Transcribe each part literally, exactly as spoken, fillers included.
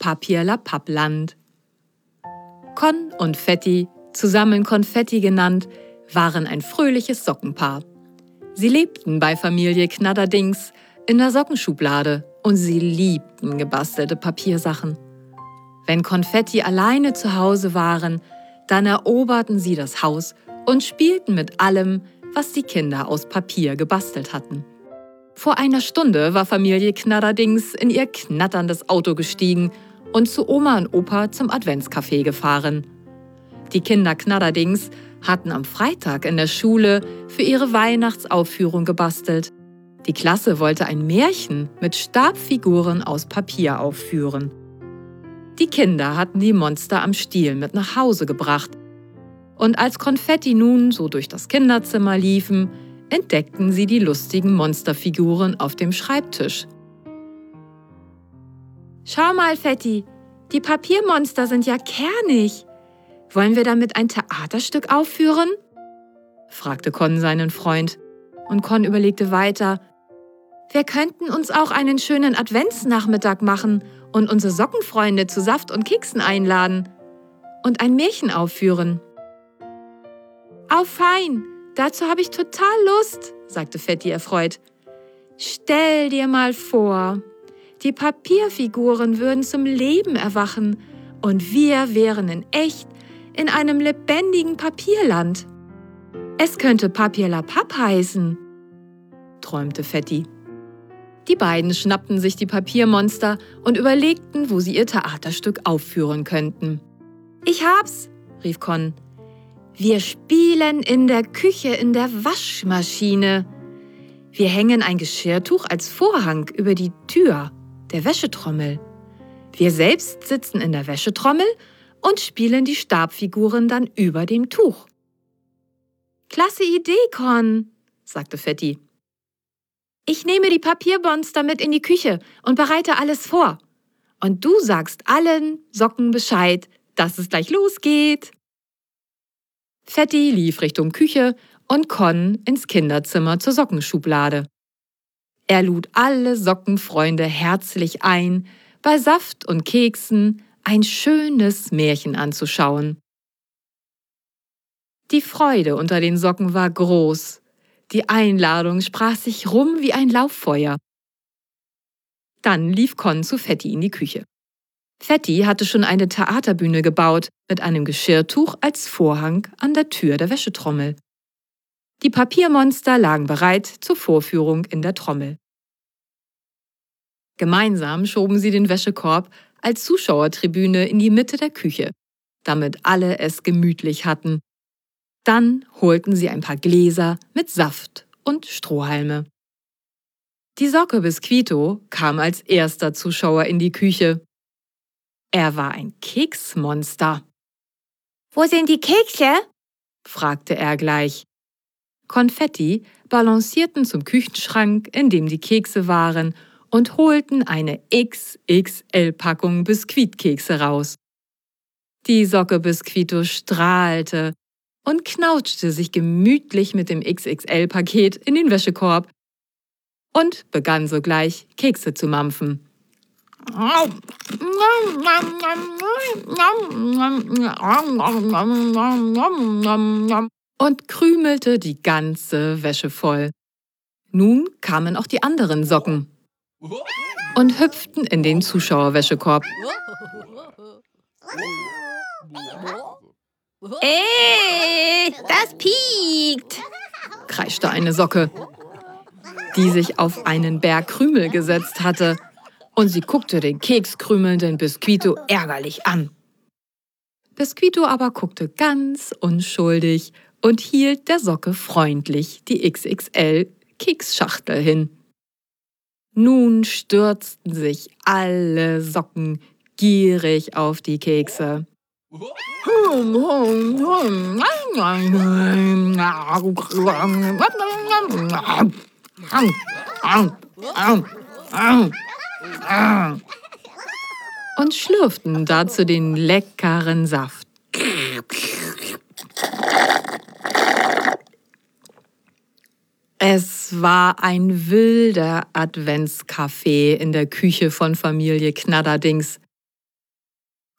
Papierlapappland. Con und Fetti, zusammen Konfetti genannt, waren ein fröhliches Sockenpaar. Sie lebten bei Familie Knatterdings in der Sockenschublade und sie liebten gebastelte Papiersachen. Wenn Konfetti alleine zu Hause waren, dann eroberten sie das Haus und spielten mit allem, was die Kinder aus Papier gebastelt hatten. Vor einer Stunde war Familie Knatterdings in ihr knatterndes Auto gestiegen und zu Oma und Opa zum Adventscafé gefahren. Die Kinder Knatterdings hatten am Freitag in der Schule für ihre Weihnachtsaufführung gebastelt. Die Klasse wollte ein Märchen mit Stabfiguren aus Papier aufführen. Die Kinder hatten die Monster am Stiel mit nach Hause gebracht. Und als Konfetti nun so durch das Kinderzimmer liefen, entdeckten sie die lustigen Monsterfiguren auf dem Schreibtisch. »Schau mal, Fetti, die Papiermonster sind ja kernig. Wollen wir damit ein Theaterstück aufführen?« fragte Con seinen Freund. Und Con überlegte weiter: »Wir könnten uns auch einen schönen Adventsnachmittag machen und unsere Sockenfreunde zu Saft und Keksen einladen und ein Märchen aufführen.« »Au fein, dazu habe ich total Lust«, sagte Fetti erfreut. »Stell dir mal vor, die Papierfiguren würden zum Leben erwachen und wir wären in echt in einem lebendigen Papierland. Es könnte Papierlapapp heißen«, träumte Fetti. Die beiden schnappten sich die Papiermonster und überlegten, wo sie ihr Theaterstück aufführen könnten. »Ich hab's«, rief Con. »Wir spielen in der Küche in der Waschmaschine. Wir hängen ein Geschirrtuch als Vorhang über die Tür der Wäschetrommel. Wir selbst sitzen in der Wäschetrommel und spielen die Stabfiguren dann über dem Tuch.« »Klasse Idee, Con«, sagte Fetti. »Ich nehme die Papiermonster mit in die Küche und bereite alles vor. Und du sagst allen Socken Bescheid, dass es gleich losgeht.« Fetti lief Richtung Küche und Con ins Kinderzimmer zur Sockenschublade. Er lud alle Sockenfreunde herzlich ein, bei Saft und Keksen ein schönes Märchen anzuschauen. Die Freude unter den Socken war groß. Die Einladung sprach sich rum wie ein Lauffeuer. Dann lief Con zu Fetti in die Küche. Fetti hatte schon eine Theaterbühne gebaut, mit einem Geschirrtuch als Vorhang an der Tür der Wäschetrommel. Die Papiermonster lagen bereit zur Vorführung in der Trommel. Gemeinsam schoben sie den Wäschekorb als Zuschauertribüne in die Mitte der Küche, damit alle es gemütlich hatten. Dann holten sie ein paar Gläser mit Saft und Strohhalme. Die Socke Bisquito kam als erster Zuschauer in die Küche. Er war ein Keksmonster. »Wo sind die Kekse?« fragte er gleich. Konfetti balancierten zum Küchenschrank, in dem die Kekse waren, und holten eine X X L-Packung Biskuitkekse raus. Die Socke Bisquito strahlte und knautschte sich gemütlich mit dem X X L-Paket in den Wäschekorb und begann sogleich, Kekse zu mampfen. Und krümelte die ganze Wäsche voll. Nun kamen auch die anderen Socken und hüpften in den Zuschauerwäschekorb. Ey, das piekt, kreischte eine Socke, die sich auf einen Berg Krümel gesetzt hatte, und sie guckte den kekskrümelnden Bisquito ärgerlich an. Bisquito aber guckte ganz unschuldig und hielt der Socke freundlich die X X L-Keksschachtel hin. Nun stürzten sich alle Socken gierig auf die Kekse. Und schlürften dazu den leckeren Saft. Es war ein wilder Adventskaffee in der Küche von Familie Knatterdings.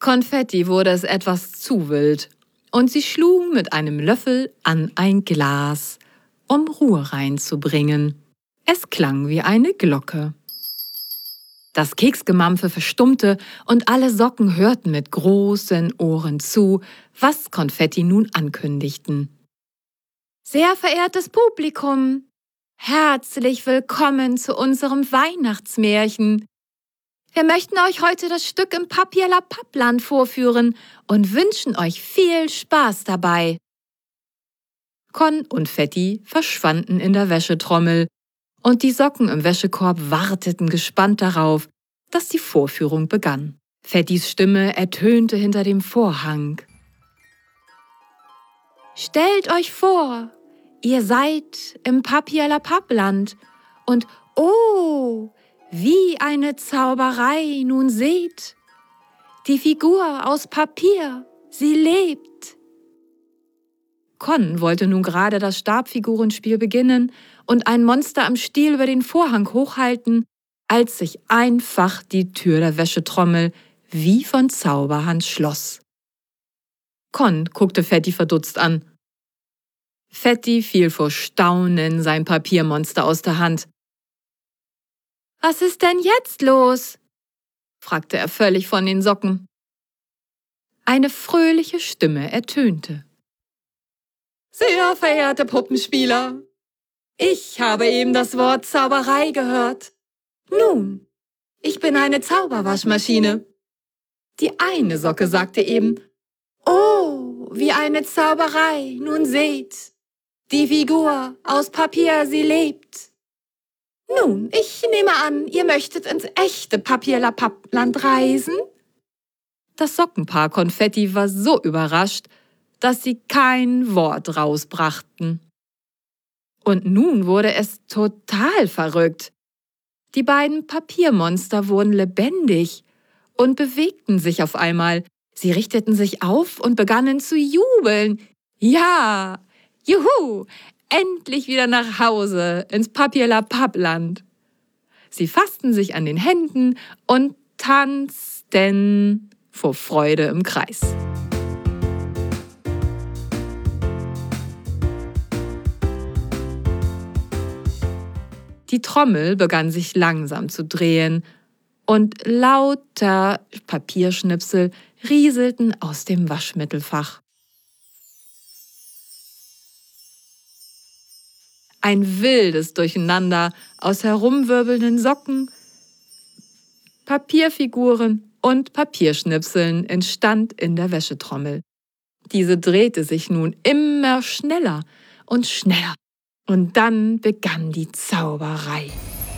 Konfetti wurde es etwas zu wild und sie schlugen mit einem Löffel an ein Glas, um Ruhe reinzubringen. Es klang wie eine Glocke. Das Keksgemampfe verstummte und alle Socken hörten mit großen Ohren zu, was Konfetti nun ankündigten. Sehr verehrtes Publikum, herzlich willkommen zu unserem Weihnachtsmärchen. Wir möchten euch heute das Stück im Papier-la-Papp-Land vorführen und wünschen euch viel Spaß dabei. Con und Fetti verschwanden in der Wäschetrommel und die Socken im Wäschekorb warteten gespannt darauf, dass die Vorführung begann. Fettis Stimme ertönte hinter dem Vorhang. Stellt euch vor, ihr seid im Papier-la-Papp-Land und oh, wie eine Zauberei, nun seht. Die Figur aus Papier, sie lebt. Con wollte nun gerade das Stabfigurenspiel beginnen und ein Monster am Stiel über den Vorhang hochhalten, als sich einfach die Tür der Wäschetrommel wie von Zauberhand schloss. Con guckte Fetti verdutzt an. Fetti fiel vor Staunen sein Papiermonster aus der Hand. »Was ist denn jetzt los?« fragte er völlig von den Socken. Eine fröhliche Stimme ertönte. »Sehr verehrte Puppenspieler, ich habe eben das Wort Zauberei gehört. Nun, ich bin eine Zauberwaschmaschine. Die eine Socke sagte eben, »Oh, wie eine Zauberei, nun seht, die Figur aus Papier, sie lebt.« Nun, ich nehme an, ihr möchtet ins echte Papier-la-Papp-Land reisen? Das Sockenpaar Konfetti war so überrascht, dass sie kein Wort rausbrachten. Und nun wurde es total verrückt. Die beiden Papiermonster wurden lebendig und bewegten sich auf einmal. Sie richteten sich auf und begannen zu jubeln. Ja, juhu! Endlich wieder nach Hause, ins Papier-la-Papp-Land. Sie fassten sich an den Händen und tanzten vor Freude im Kreis. Die Trommel begann sich langsam zu drehen und lauter Papierschnipsel rieselten aus dem Waschmittelfach. Ein wildes Durcheinander aus herumwirbelnden Socken, Papierfiguren und Papierschnipseln entstand in der Wäschetrommel. Diese drehte sich nun immer schneller und schneller. Und dann begann die Zauberei.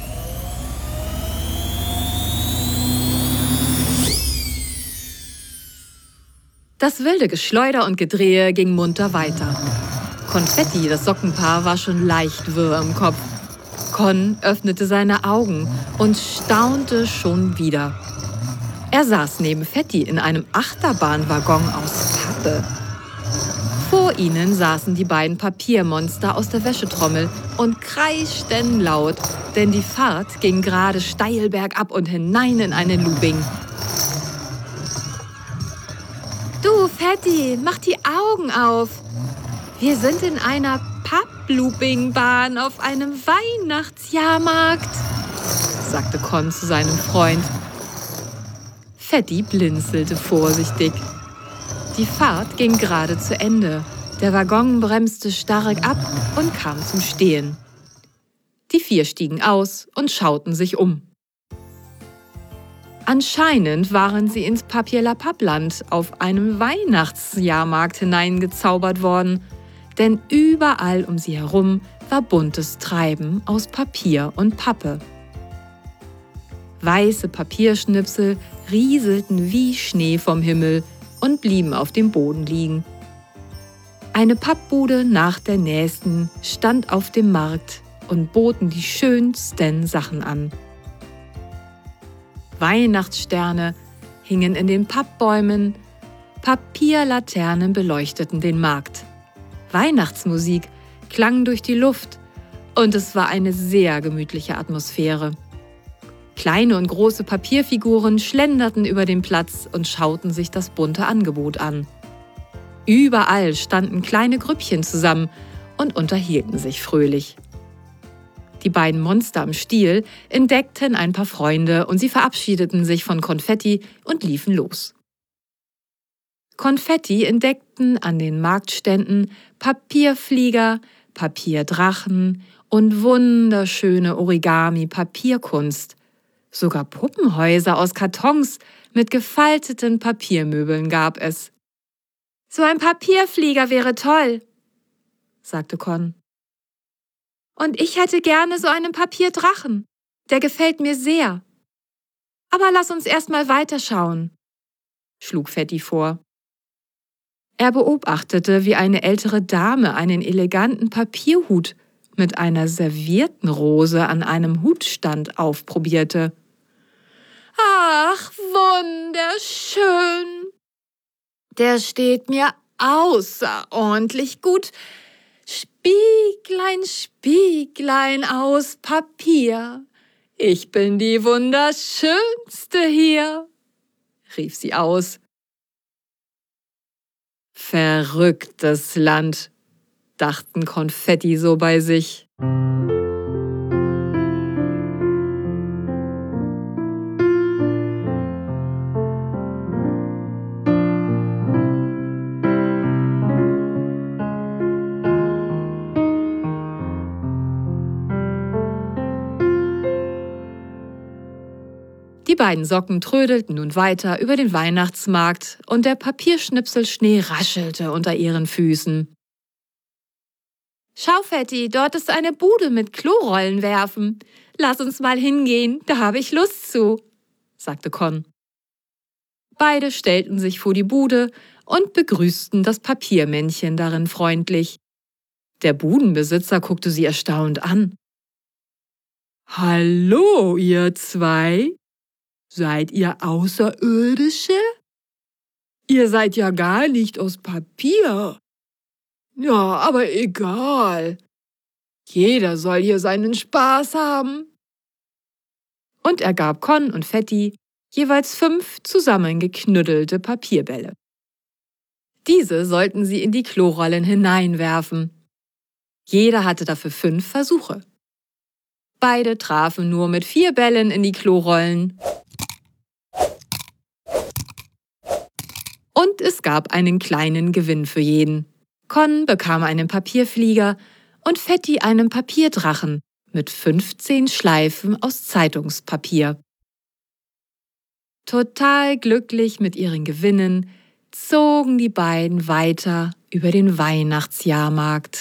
Das wilde Geschleuder und Gedrehe ging munter weiter. Konfetti, das Sockenpaar, war schon leicht wirr im Kopf. Con öffnete seine Augen und staunte schon wieder. Er saß neben Fetti in einem Achterbahnwaggon aus Pappe. Vor ihnen saßen die beiden Papiermonster aus der Wäschetrommel und kreischten laut, denn die Fahrt ging gerade steil bergab und hinein in eine Looping. Du, Fetti, mach die Augen auf! Wir sind in einer Papp-Looping-Bahn auf einem Weihnachtsjahrmarkt, sagte Con zu seinem Freund. Fetti blinzelte vorsichtig. Die Fahrt ging gerade zu Ende. Der Waggon bremste stark ab und kam zum Stehen. Die vier stiegen aus und schauten sich um. Anscheinend waren sie ins Papier-la-Papp-Land auf einem Weihnachtsjahrmarkt hineingezaubert worden, denn überall um sie herum war buntes Treiben aus Papier und Pappe. Weiße Papierschnipsel rieselten wie Schnee vom Himmel und blieben auf dem Boden liegen. Eine Pappbude nach der nächsten stand auf dem Markt und boten die schönsten Sachen an. Weihnachtssterne hingen in den Pappbäumen, Papierlaternen beleuchteten den Markt. Weihnachtsmusik klang durch die Luft und es war eine sehr gemütliche Atmosphäre. Kleine und große Papierfiguren schlenderten über den Platz und schauten sich das bunte Angebot an. Überall standen kleine Grüppchen zusammen und unterhielten sich fröhlich. Die beiden Monster am Stiel entdeckten ein paar Freunde und sie verabschiedeten sich von Konfetti und liefen los. Konfetti entdeckten an den Marktständen Papierflieger, Papierdrachen und wunderschöne Origami-Papierkunst. Sogar Puppenhäuser aus Kartons mit gefalteten Papiermöbeln gab es. »So ein Papierflieger wäre toll«, sagte Con. »Und ich hätte gerne so einen Papierdrachen. Der gefällt mir sehr. Aber lass uns erst mal weiterschauen«, schlug Fetti vor. Er beobachtete, wie eine ältere Dame einen eleganten Papierhut mit einer servierten Rose an einem Hutstand aufprobierte. »Ach, wunderschön! Der steht mir außerordentlich gut. Spieglein, Spieglein aus Papier. Ich bin die Wunderschönste hier«, rief sie aus. »Verrücktes Land«, dachten Konfetti so bei sich. Die beiden Socken trödelten nun weiter über den Weihnachtsmarkt und der Papierschnipselschnee raschelte unter ihren Füßen. »Schau, Fetti, dort ist eine Bude mit Klorollen werfen. Lass uns mal hingehen, da habe ich Lust zu«, sagte Con. Beide stellten sich vor die Bude und begrüßten das Papiermännchen darin freundlich. Der Budenbesitzer guckte sie erstaunt an. »Hallo, ihr zwei! Seid ihr Außerirdische? Ihr seid ja gar nicht aus Papier. Ja, aber egal. Jeder soll hier seinen Spaß haben.« Und er gab Con und Fetti jeweils fünf zusammengeknüddelte Papierbälle. Diese sollten sie in die Klorollen hineinwerfen. Jeder hatte dafür fünf Versuche. Beide trafen nur mit vier Bällen in die Klorollen. Und es gab einen kleinen Gewinn für jeden. Con bekam einen Papierflieger und Fetti einen Papierdrachen mit fünfzehn Schleifen aus Zeitungspapier. Total glücklich mit ihren Gewinnen zogen die beiden weiter über den Weihnachtsjahrmarkt.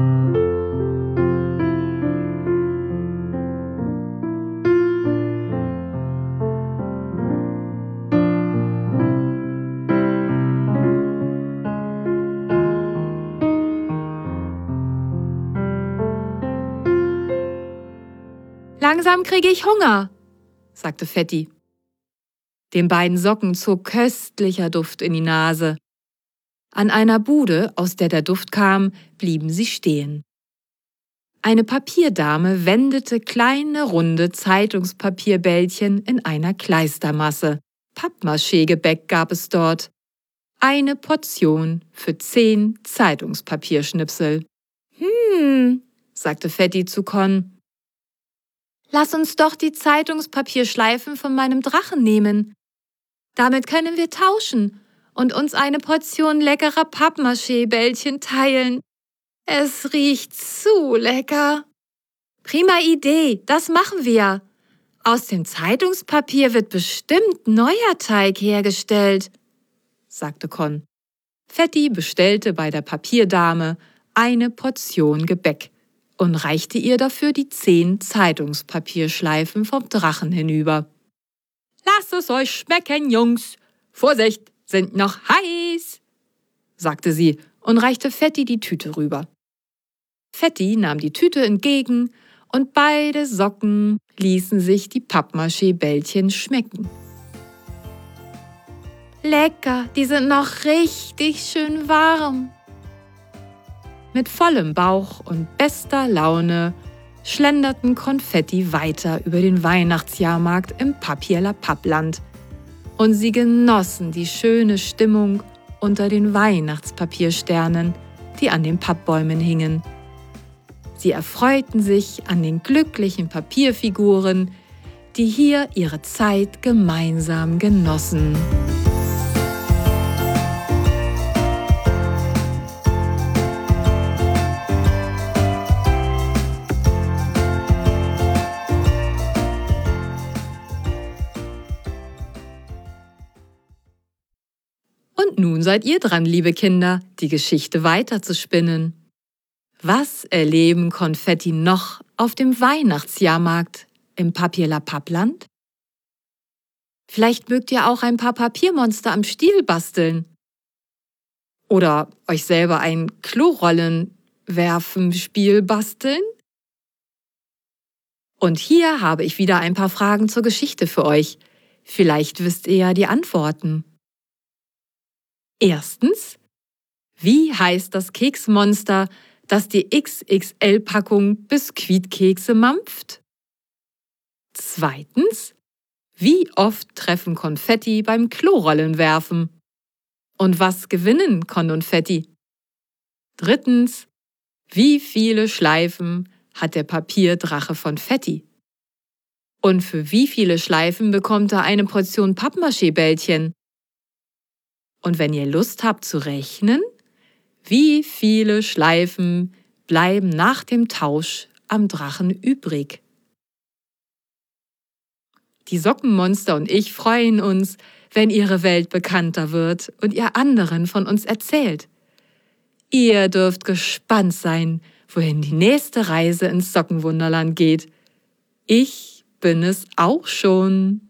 »Langsam kriege ich Hunger«, sagte Fetti. Den beiden Socken zog köstlicher Duft in die Nase. An einer Bude, aus der der Duft kam, blieben sie stehen. Eine Papierdame wendete kleine, runde Zeitungspapierbällchen in einer Kleistermasse. Pappmaché-Gebäck gab es dort. Eine Portion für zehn Zeitungspapierschnipsel. »Hm«, sagte Fetti zu Con. »Lass uns doch die Zeitungspapierschleifen von meinem Drachen nehmen. Damit können wir tauschen und uns eine Portion leckerer Pappmaché-Bällchen teilen. Es riecht zu lecker.« »Prima Idee, das machen wir. Aus dem Zeitungspapier wird bestimmt neuer Teig hergestellt«, sagte Con. Fetti bestellte bei der Papierdame eine Portion Gebäck und reichte ihr dafür die zehn Zeitungspapierschleifen vom Drachen hinüber. »Lasst es euch schmecken, Jungs! Vorsicht, sind noch heiß«, sagte sie und reichte Fetti die Tüte rüber. Fetti nahm die Tüte entgegen und beide Socken ließen sich die Pappmaché-Bällchen schmecken. »Lecker, die sind noch richtig schön warm.« Mit vollem Bauch und bester Laune schlenderten Konfetti weiter über den Weihnachtsjahrmarkt im Papier-la-Papp-Land und sie genossen die schöne Stimmung unter den Weihnachtspapiersternen, die an den Pappbäumen hingen. Sie erfreuten sich an den glücklichen Papierfiguren, die hier ihre Zeit gemeinsam genossen. Und nun seid ihr dran, liebe Kinder, die Geschichte weiterzuspinnen. Was erleben Konfetti noch auf dem Weihnachtsjahrmarkt im Papier-la-Papp-Land? Vielleicht mögt ihr auch ein paar Papiermonster am Stiel basteln. Oder euch selber ein Klorollenwerfen-Spiel basteln. Und hier habe ich wieder ein paar Fragen zur Geschichte für euch. Vielleicht wisst ihr ja die Antworten. Erstens, wie heißt das Keksmonster, das die X X L-Packung Biskuitkekse mampft? Zweitens, wie oft treffen Konfetti beim Klorollenwerfen? Und was gewinnen Konfetti? Drittens, wie viele Schleifen hat der Papierdrache von Fetti? Und für wie viele Schleifen bekommt er eine Portion Pappmaché-Bällchen? Und wenn ihr Lust habt zu rechnen, wie viele Schleifen bleiben nach dem Tausch am Drachen übrig? Die Sockenmonster und ich freuen uns, wenn ihre Welt bekannter wird und ihr anderen von uns erzählt. Ihr dürft gespannt sein, wohin die nächste Reise ins Sockenwunderland geht. Ich bin es auch schon.